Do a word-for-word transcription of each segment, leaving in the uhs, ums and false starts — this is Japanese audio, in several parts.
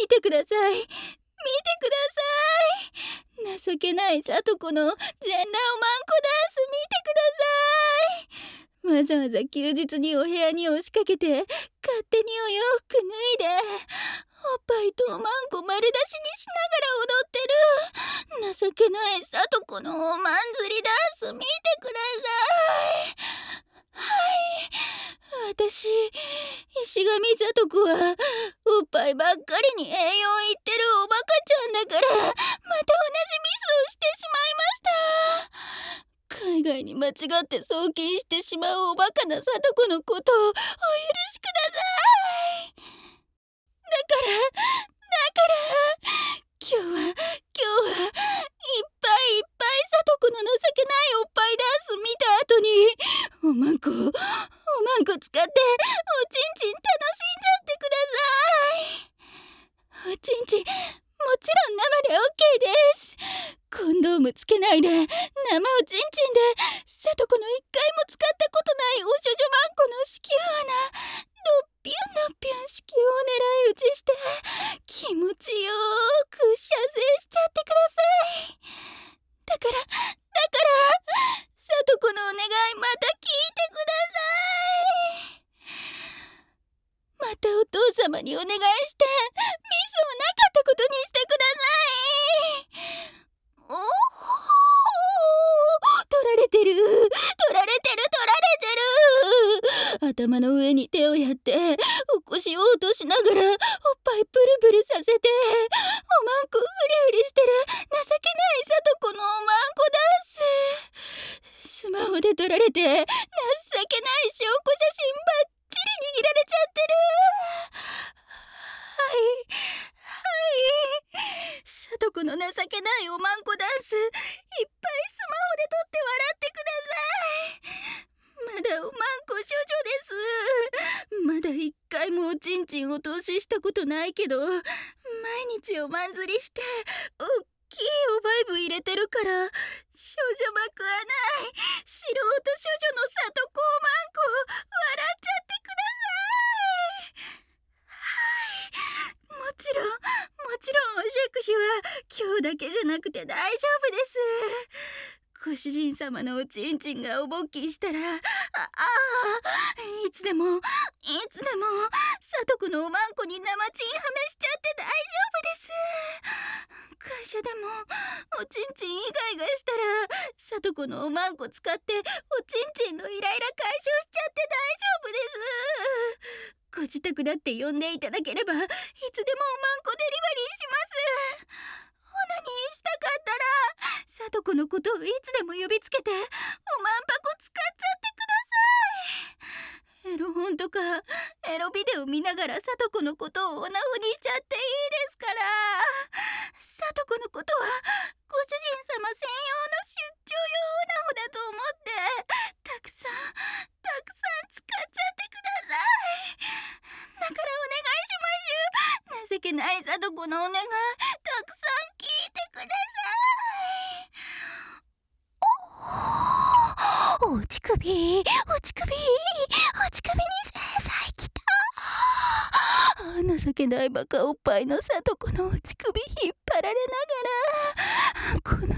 見てください、見てください。情けないさとこの全裸おまんこダンス見てください。わざわざ休日にお部屋に押しかけて勝手にお洋服脱いでおっぱいとおまんこ丸出しにしながら踊ってる情けないさとこのおまんずりダンス見てください。はい、私石神里子はおっぱいばっかりに栄養いってるおバカちゃんだからまた同じミスをしてしまいました。海外に間違って送金してしまうおバカな里子のことをお許しください。だからだから今日は今日はいっぱいいっぱい里子の情けないおっぱいダンス見た後におまんこおまんこ使っておちんちん楽しんじゃってください。おちんちんもちろん生で オーケー です。コンドームつけないで生おちんちんで里子の一回も使ったことないお処女まんこの子宮穴のっぴゅんのっぴゅん子宮を狙い撃ちして気持ちよーく射精しちゃってください。だからだから里子のお願いまた聞いてください。またお父様にお願いしてミスをなかったことにしてください。おお取られてる取られてる取られてる。頭の上に手をやって起こしようとしながらおっぱいプルプルさせておまんこフリフリしてる情けない里子のおまんこダンス。スマホで撮られて情けない証拠写真ばっちり握られちゃってる。はいはい里子の情けないおまんこダンスいっぱいスマホで撮って笑ってください。まだおまんこ少女です。まだ一回もおちんちんを投資したことないけど毎日おまんずりしておっきいおバイブ入れてるから少女膜はない素人少女の里子おまんこ笑っちゃってください。はいもちろんもちろんおしくしは今日だけじゃなくて大丈夫です。ご主人様のおちんちんがおぼっきしたらああいつでもいつでも里子のおまんこに生チンはめしちゃって大丈夫です。会社でもおちんちんイガイガしたら里子のおまんこ使っておちんちんのイライラ解消しちゃって大丈夫です。ご自宅だって呼んでいただければいつでもおまんこデリバリーします。オナニーしたかったら里子のことをいつでも呼びつけておまんぱこ使っちゃってください。エロ本とかエロビデオ見ながら里子のことをオナホにしちゃっていいですから。里子のことはご主人様専用の出張用オナホだと思ってたくさんたくさん使っちゃってください。だからお願いします。情けない里子のお願いたくさん聞いてください。おお乳首お乳首お乳首に制裁きた。情けないバカおっぱいの里子のお乳首引っ張られながらこの手のバカ女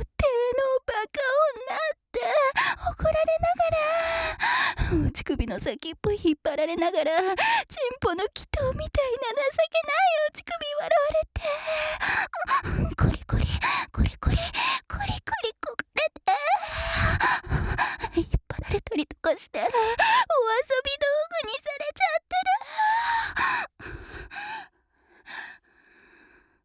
って怒られながらお乳首の先っぽ引っ張られながらチンポの祈祷みたいな情けないお乳首笑われてコリコリコリコリコリコリこかれて引っ張られたりとかして